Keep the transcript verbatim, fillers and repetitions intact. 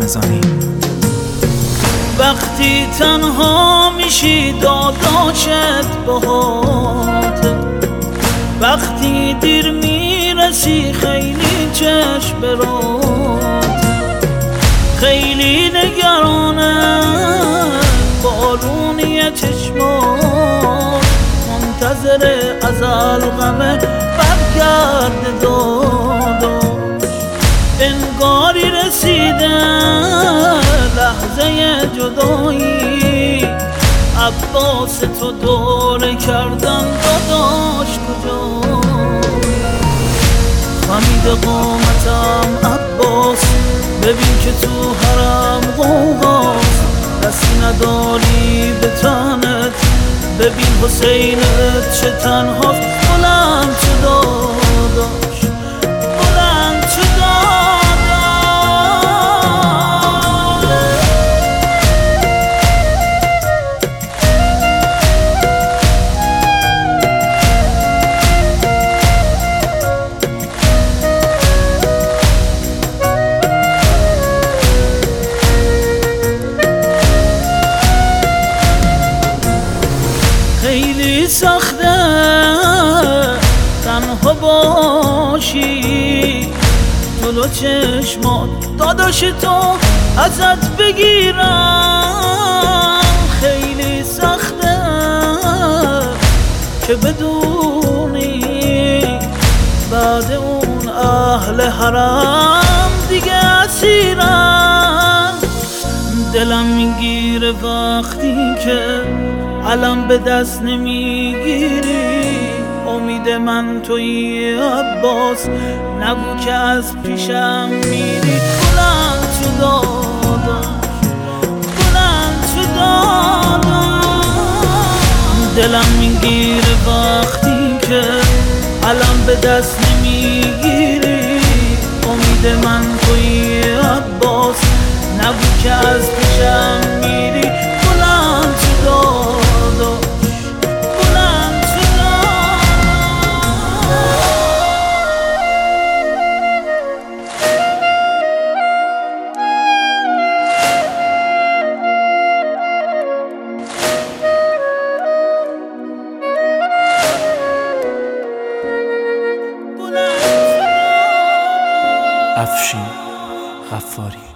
رمضانی. وقتی تنها میشی داداشت باهاته، وقتی دیر میرسی خیلی چشم براته، خیلی نگرانه بارونی چشمات، منتظر ازل غمه برگرد داداش. انگاری رسیده لحظه جدایی، عباس تو دوره کردن داداش کجایی؟ خمید قامتم عباس، ببین که تو حرم غوغاست، دستی نداری به تنت، ببین حسینت چه تنهاست. بلند چه داداش، بلند چه داداش. خیلی سخته تنها باشی، جلو چشمات داداش تو ازت بگیرم. خیلی سخته که بدونی بعد اون اهل حرم دیگه اسیرم. دلم میگیره وقتی که علم به دست نمیگیری، امید من تویی عباس، نگو که از پیشم میری. بلند چه داداش، بلند چه داداش. دلم میگیره وقتی که علم به دست نمیگیری، امید من تویی عباس، نگو که از پیشم میری. بلند چه داداش، بلند چه افشین غفاری.